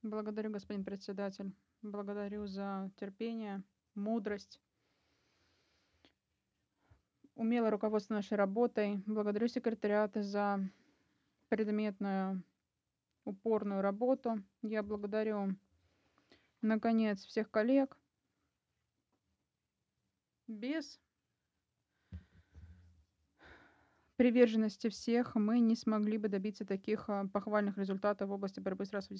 Благодарю, господин председатель. Благодарю за терпение, мудрость, умелое руководство нашей работой. Благодарю секретариата за предметную, упорную работу. Я благодарю, наконец, всех коллег. Без приверженности всех мы не смогли бы добиться таких похвальных результатов в области борьбы с расовой